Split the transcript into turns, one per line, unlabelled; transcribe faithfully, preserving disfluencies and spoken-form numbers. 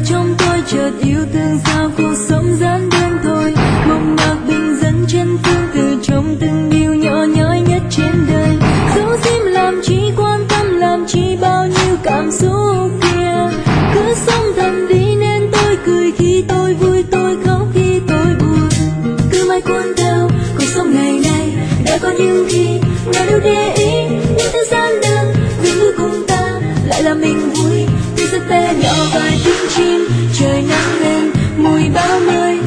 trong tôi chợt yêu thương sao cuộc sống gian đơn thôi, mộng mạc bình dân chân phương từ trong từng điều nhỏ nhói nhất trên đời. Dấu diếm làm chi, quan tâm làm chi, bao nhiêu cảm xúc kia cứ sống thầm đi nên tôi cười khi tôi vui, tôi khóc khi tôi buồn. Cứ mãi cuốn theo cuộc sống ngày nay đã có những khi nào đâu để ý những thứ gian đơn, nhưng cuối cùng ta lại là mình vui. Tuy rất bé nhỏ vài tiếng chim, trời nắng lên mùi bão mây,